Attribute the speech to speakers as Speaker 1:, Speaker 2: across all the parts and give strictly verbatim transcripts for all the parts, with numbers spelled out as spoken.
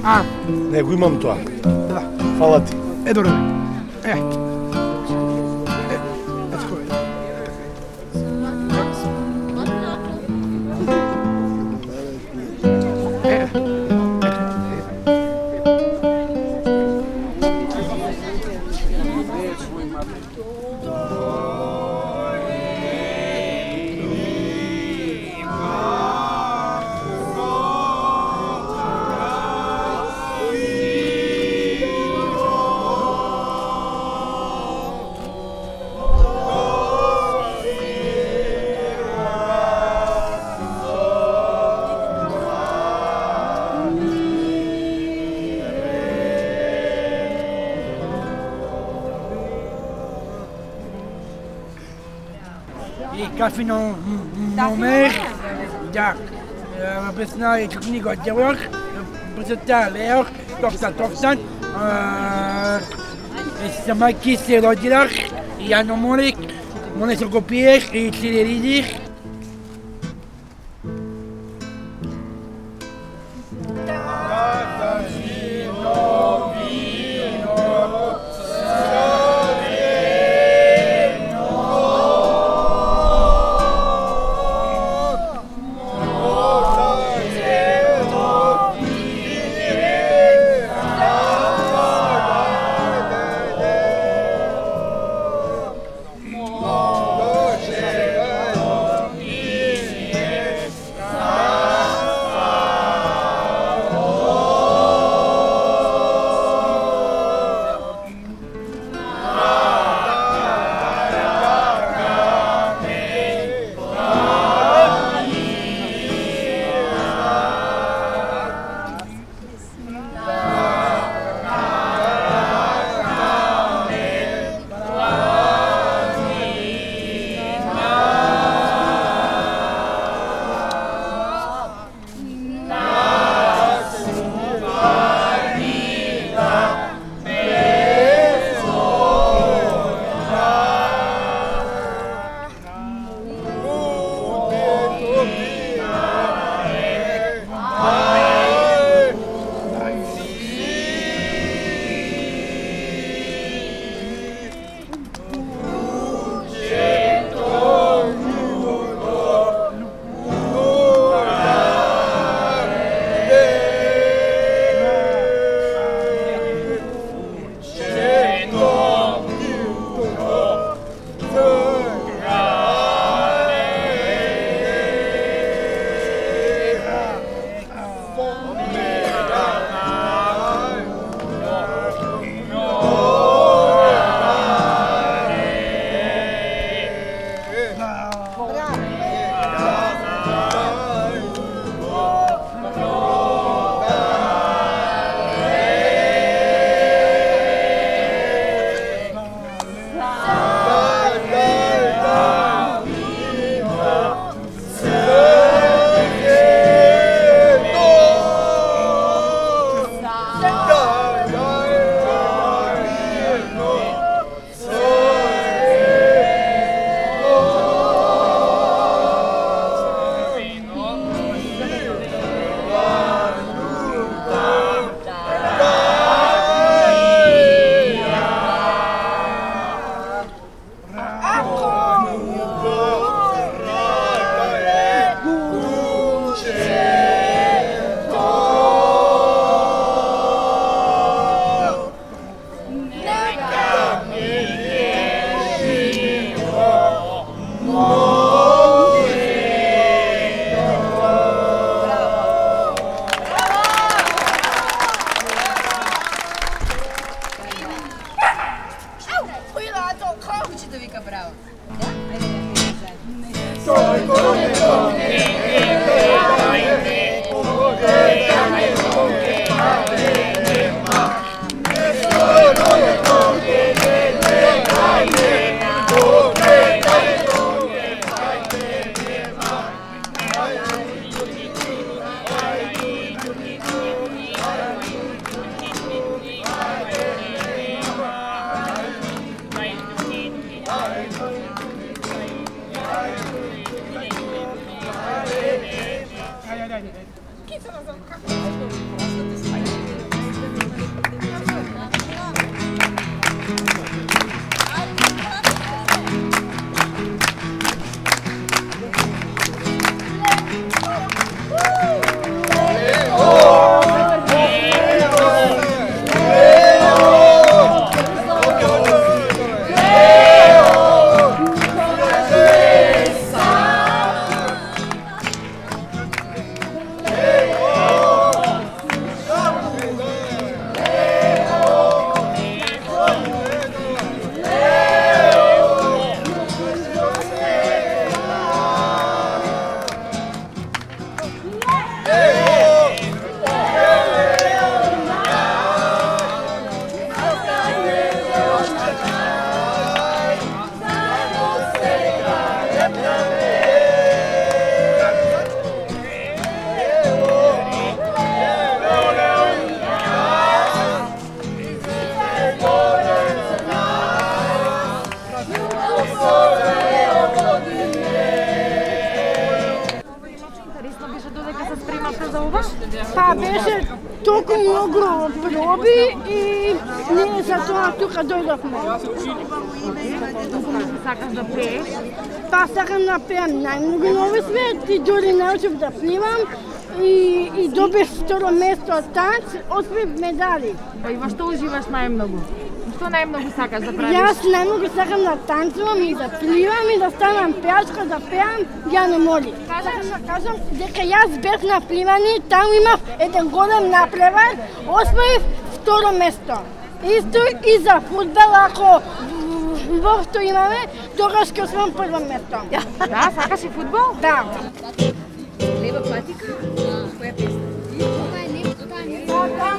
Speaker 1: А?
Speaker 2: Не го имам тоа.
Speaker 1: Да.
Speaker 2: Фала ти.
Speaker 1: Е, добро. Е. Е, ето кој. Е. И кафе на номер. Да. Написано книга отделах. Прочитал лех. Тофтан, тофтан. Сама кисе родилах. Я на молик. Моне се копиех и цилеридих.
Speaker 2: толку многу проби и ние за тоа тука дојдовме.
Speaker 3: Сакаш да пееш?
Speaker 2: Па сакам да пеам најмногу на овој свет и дури научив да пливам и, и добив второ место од танц, освоив медали.
Speaker 3: Па и во што уживаш најмногу? Што најмногу сакаш да правиш?
Speaker 2: Јас најмногу сакам да танцувам и да пливам и да станам пеачка, да пеам Јано Моли. Сакам да кажам дека јас бев на пливани, таму имав еден голем напревар, освоив второ место. Исто и за фудбал, ако во што имаме, тогаш ќе освоим прво место.
Speaker 3: Да, сакаш и фудбал?
Speaker 2: Да.
Speaker 4: Лева патика? Која песна? Ова е не, тоа е не. Сакам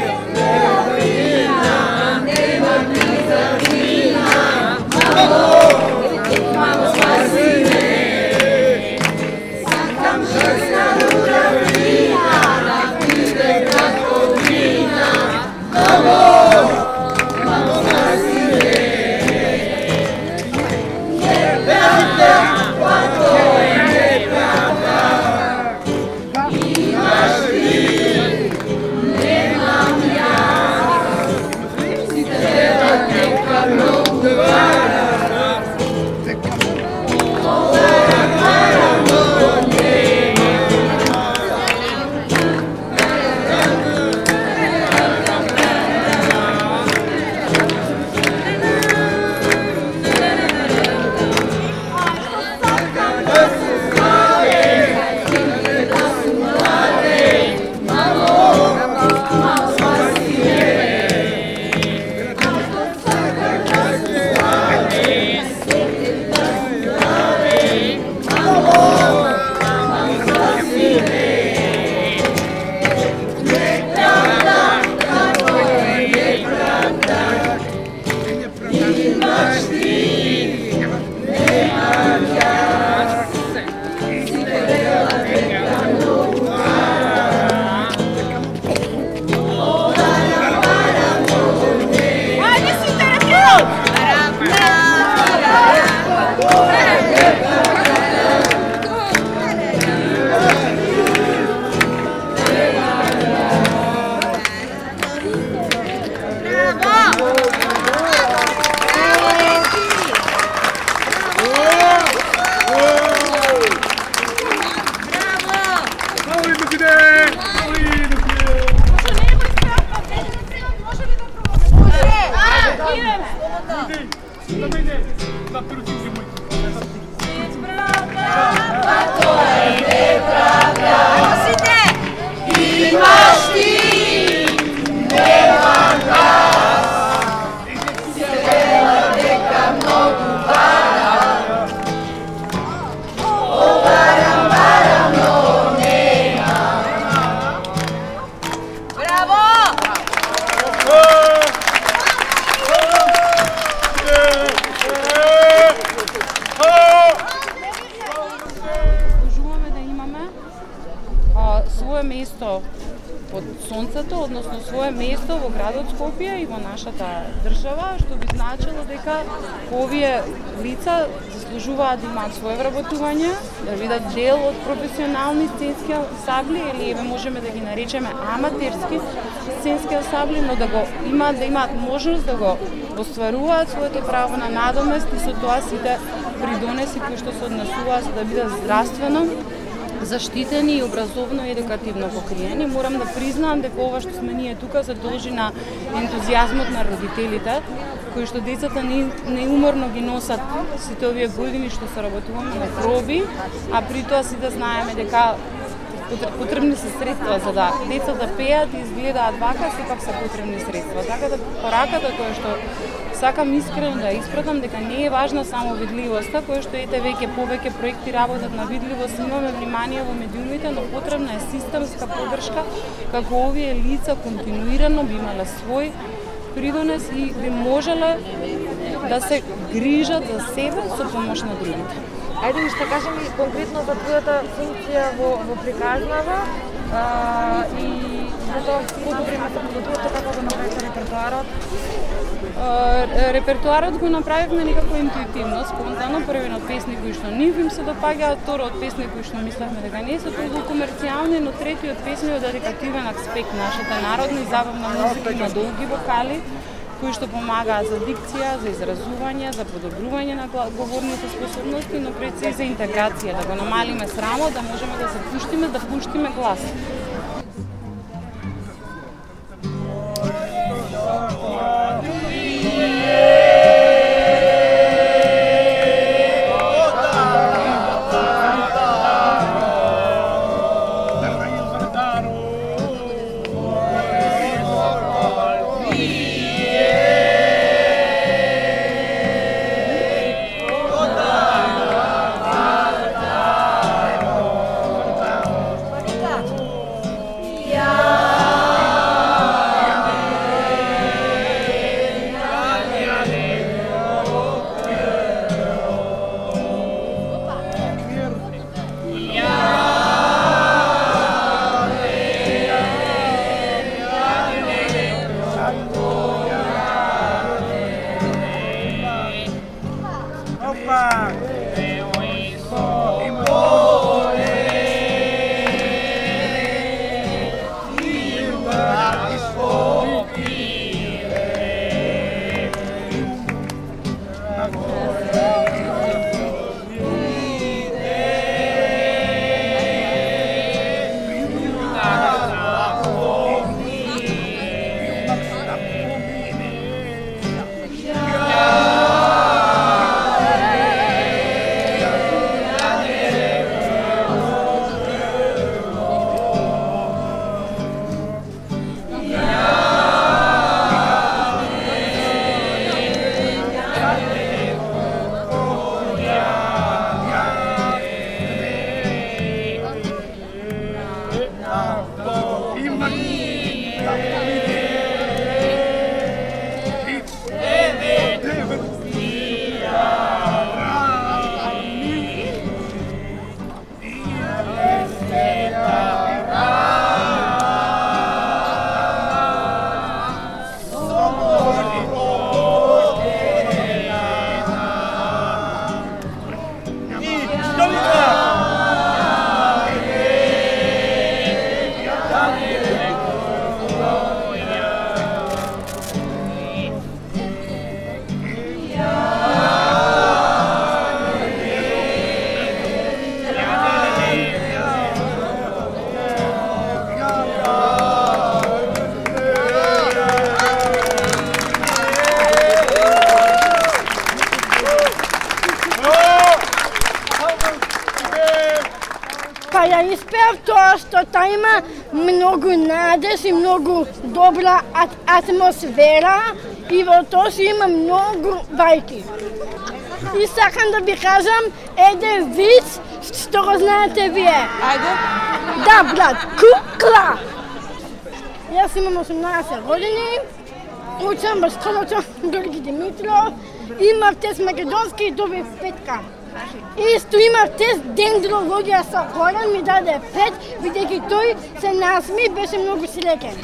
Speaker 5: свое место под сонцето, односно свое место во градот Скопје и во нашата држава, што би значило дека овие лица заслужуваат да имаат свое вработување, да бидат дел од професионални сценски ансамбли или еве можеме да ги наречеме аматерски сценски ансамбли, но да го имаат да имаат можност да го остваруваат своето право на надомест и со тоа сите придонеси кои што се однесуваат за да бидат здравствено заштитени и образовно и едукативно покриени. Морам да признаам дека ова што сме ние тука се должи на ентузијазмот на родителите, кои што децата не, неуморно ги носат сите овие години што се работуваме на проби, а при тоа сите знаеме дека потребни се средства за да децата пеат и изгледаат вака, сепак се потребни средства. Така да пораката која што сакам искрено да испратам дека не е важна само видливоста, која што ете веќе повеќе проекти работат на видливост, имаме внимание во медиумите, но потребна е системска поддршка како овие лица континуирано би имале свој придонес и би можеле да се грижат за себе со помош на другите.
Speaker 3: Ајде уште кажем и конкретно за твојата функција во, во приказнава а, и
Speaker 5: потоа колку време се подготвувате, како го направите репертоарот? Репертоарот го направивме некако интуитивно, спонтано, првен од песни кои што нив им се допаѓаат, второ од песни кои што мислевме дека не се толку комерцијални, но третиот песни од едукативен аспект, нашата народна и забавна музика на долги вокали, кои што помагаат за дикција, за изразување, за подобрување на говорните способности, но пред се за интеграција, да го намалиме срамот, да можеме да се пуштиме, да пуштиме глас.
Speaker 2: Па ја испеав тоа што та има многу надеж и многу добра атмосфера и во тоа си има многу вајки. И сакам да ви кажам еден виц што го знаете вие.
Speaker 5: Ајде.
Speaker 2: Да, брат, кукла. Јас имам осумнаесет години, учам во школата Георги Димитров, имав тест македонски и добив петка. Исто имав тест дендрологија со Горан, ми даде пет, бидејќи тој се насми, беше многу среќен.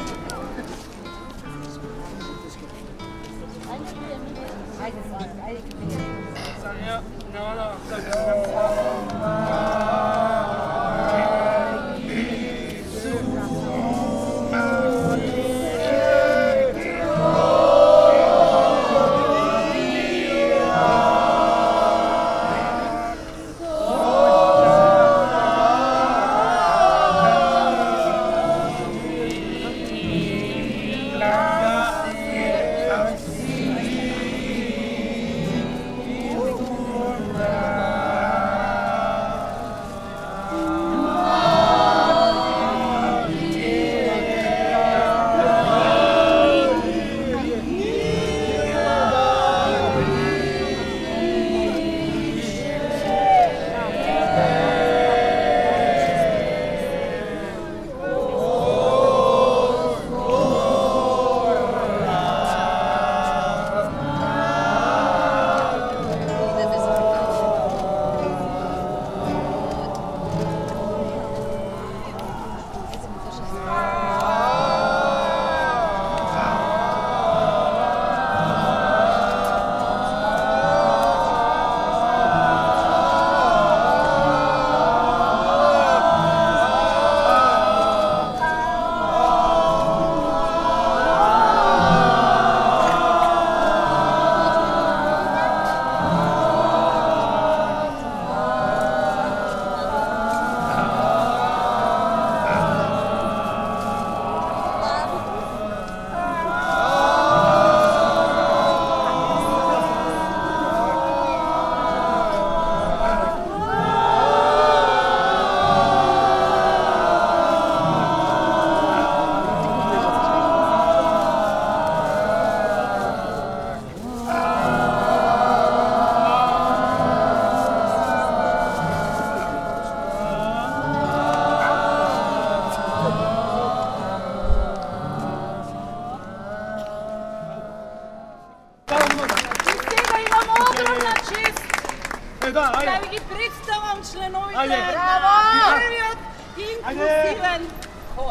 Speaker 5: Да ви ги представам членовите на првиот инклузивен хор.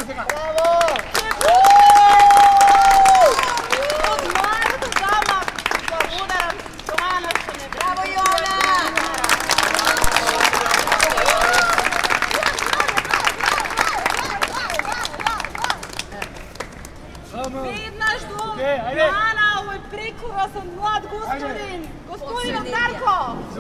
Speaker 5: Од мојот замак благодарам Јоана што не браво Јоана. Веднаш до Јоана, овој прекрасен млад господин, господин Дарко.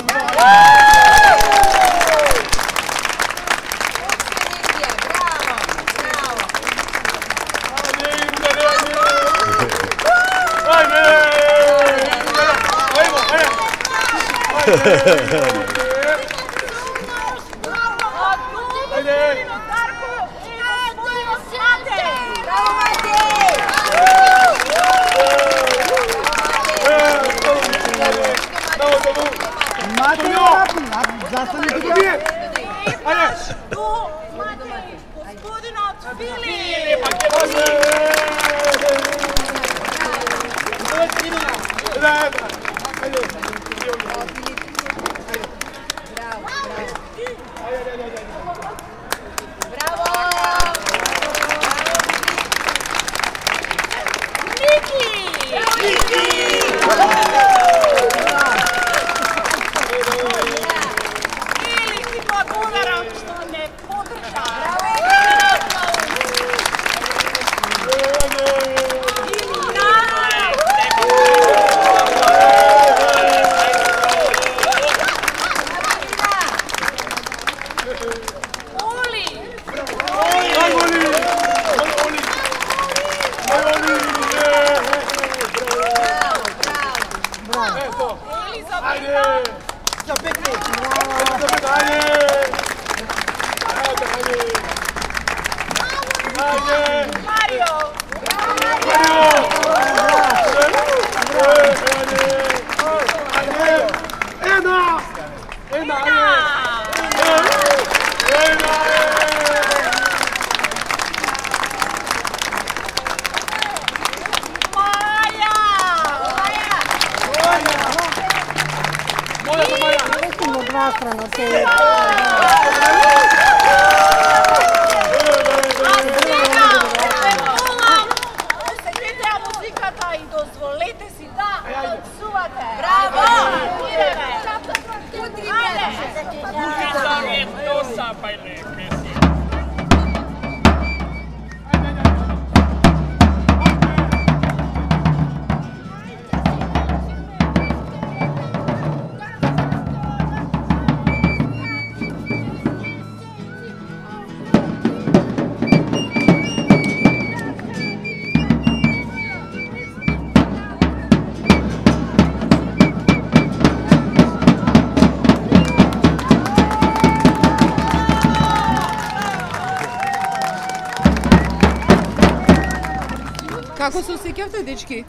Speaker 3: Како се осеќавте, дечки?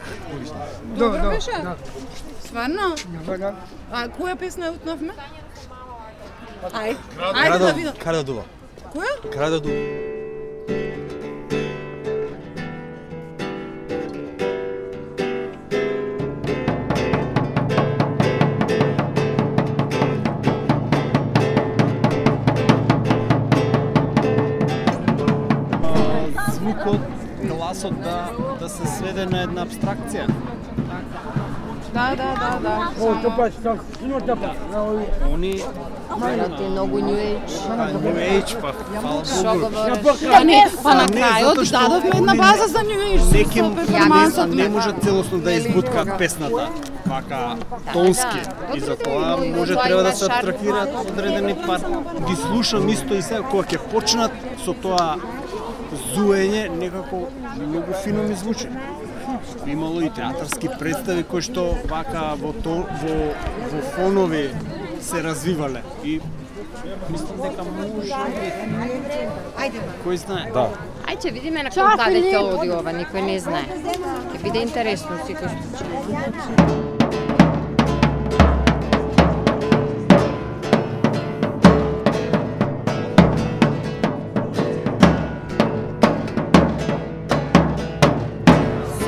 Speaker 3: Добро беше? Стварно? А која песна утнавме? Ај, ајде да видам.
Speaker 6: Крада дува.
Speaker 3: Која?
Speaker 6: Крада дува.
Speaker 7: Звукот, гласот да да се сведе на една абстракција.
Speaker 3: Да, да, да, да.
Speaker 1: О, топа, стак, ино топа.
Speaker 7: Они
Speaker 8: Ти многу New Age.
Speaker 7: па New Age, па фала
Speaker 8: Што
Speaker 7: Богу.
Speaker 8: говориш?
Speaker 3: Да не, па на
Speaker 7: Не,
Speaker 3: крајот
Speaker 7: затоа што
Speaker 3: дадовме една
Speaker 7: они
Speaker 3: база за New Age со
Speaker 7: Неким
Speaker 3: перформансот.
Speaker 7: не можат целосно да избуткаат песната вака тонски и затоа може треба да се абстрахираат одредени пар. Ги слушам исто и сега кога ќе почнат со тоа зуење некако многу фино ми звучи. Имало и театарски представи кои што вака во то, во во фонови се развивале и мислам дека може. Ајде, кој знае?
Speaker 6: Да.
Speaker 8: Ајде видиме на кој даде ќе оди ова, никој не знае. Ќе биде интересно секој случај.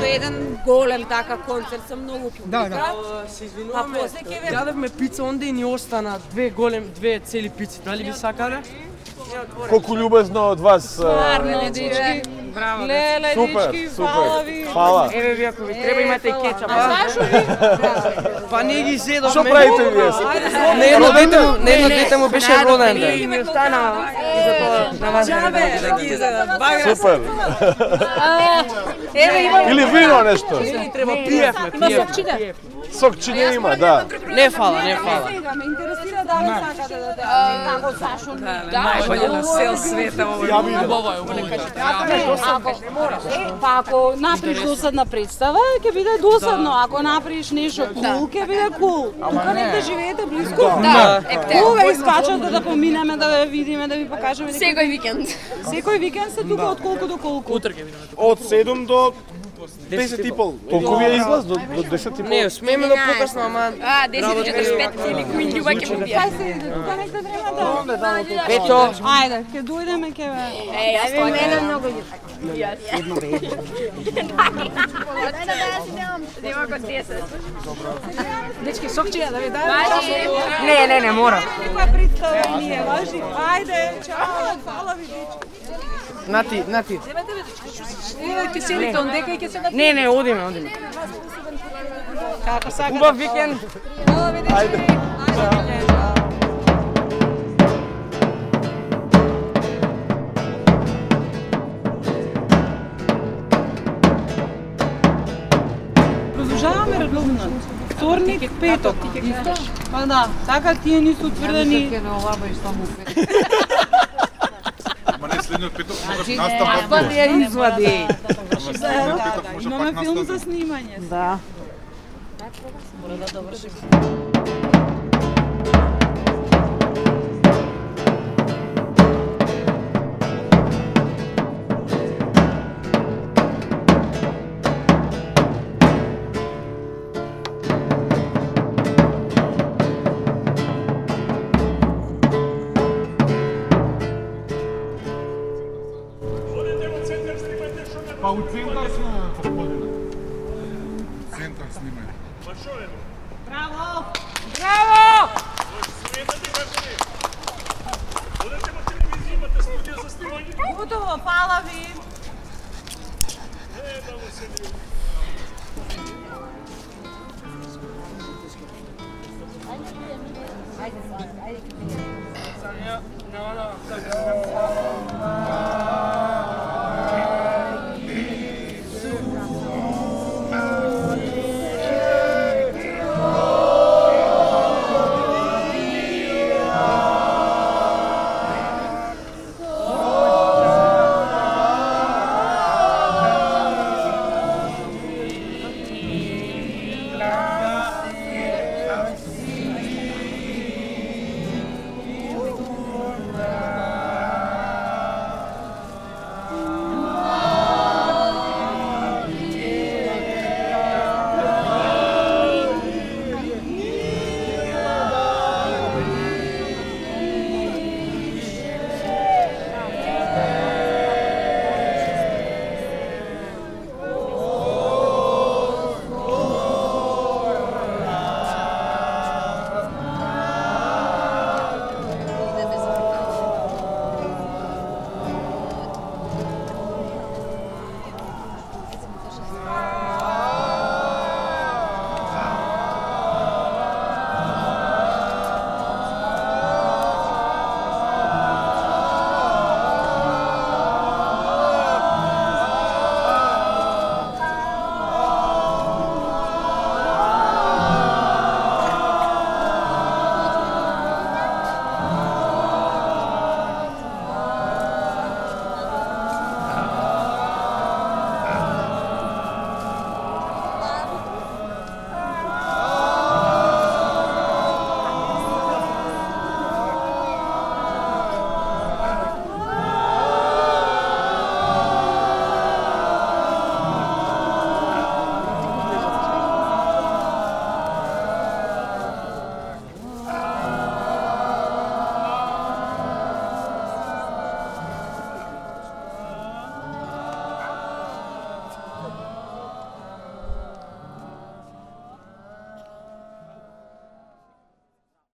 Speaker 4: еден голем така концерт со многу публика.
Speaker 1: Да, да.
Speaker 6: Се
Speaker 4: А
Speaker 6: извинуваме,
Speaker 4: после ќе ве
Speaker 6: јадевме пица онде и ни остана две голем, две цели пици. Дали би сакале?
Speaker 9: Колку љубезно од вас.
Speaker 5: Стварно, дечки.
Speaker 6: Браво.
Speaker 5: Леле,
Speaker 9: Супер,
Speaker 5: дечки,
Speaker 9: супер.
Speaker 5: фала ви.
Speaker 9: Фала.
Speaker 6: Еве ви ако ви треба имате и кетчап.
Speaker 5: А зашо ви?
Speaker 6: Па не ги зедовме.
Speaker 9: Што правите вие?
Speaker 6: Не едно дете, му- не едно дете му беше роден ден.
Speaker 4: И ми остана и затоа на вас да ги забага.
Speaker 9: Супер.
Speaker 4: Еве имам
Speaker 9: Или вино нешто.
Speaker 6: Не треба пиевме,
Speaker 4: има
Speaker 6: пиевме.
Speaker 4: сокчине.
Speaker 9: Сокчиње има, да.
Speaker 6: Не фала, не фала.
Speaker 5: Сега ме интересира дали сакате да дадете. Како зашо ви?
Speaker 4: најболje на сел света ова.
Speaker 5: Па ако направиш досадна представа, ќе биде досадно. Ако направиш нешто кул, ќе биде кул. Тука негде живеете близко?
Speaker 4: Да,
Speaker 5: Кога искачате да поминеме, да ве видиме, да ви покажеме некој...
Speaker 4: секој викенд.
Speaker 5: Секој викенд сте тука од колку до колку?
Speaker 6: Утре ќе видиме.
Speaker 9: Од седум до десет и пол. Толку ви е излаз до до десет и пол.
Speaker 6: Не, смеме до покасно, ама
Speaker 4: А, десет и четиридесет и пет или кој љуба ќе му бија.
Speaker 5: Кај се иде? Тука негде треба да...
Speaker 6: ето,
Speaker 5: Ајде, ќе дојдеме, ќе ве...
Speaker 4: Е, јас тоа мене многу Нема кон десет.
Speaker 3: Дечки, сокчиња да ви дадам.
Speaker 4: Не, не, не, мора.
Speaker 5: Каква представа ние, важи? Ајде, чао, фала ви, дечки.
Speaker 6: нати, нати.
Speaker 3: Ќе седите ондека и ќе се
Speaker 6: Не, не, одиме, одиме.
Speaker 5: Како сакате?
Speaker 6: Убав викенд.
Speaker 5: Продолжаваме редовно. Вторник, петок. Па да, така тие ни се утврдени.
Speaker 10: Ама не следниот петок може настапат.
Speaker 6: Па не ја извади.
Speaker 10: Следниот петок може
Speaker 5: Имаме
Speaker 10: пак
Speaker 5: филм
Speaker 10: настапат.
Speaker 5: за снимање.
Speaker 6: Да.
Speaker 5: Мора да довршим.
Speaker 10: Па у центар сме, господине. Центар снимај.
Speaker 5: Браво! Браво! Готово, фала ви.
Speaker 6: Ајде, ајде.